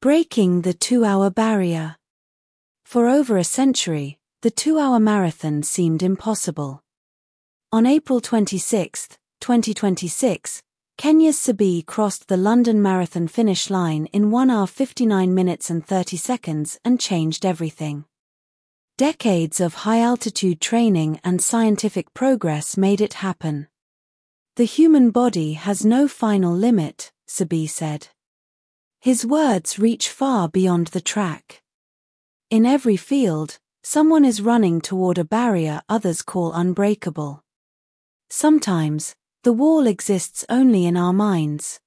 Breaking the 2-hour barrier. For over a century, the 2-hour marathon seemed impossible. On April 26, 2026, Kenya's Sabii crossed the London Marathon finish line in 1 hour 59 minutes and 30 seconds and changed everything. Decades of high-altitude training and scientific progress made it happen. "The human body has no final limit," Sabii said. His words reach far beyond the track. In every field, someone is running toward a barrier others call unbreakable. Sometimes, the wall exists only in our minds.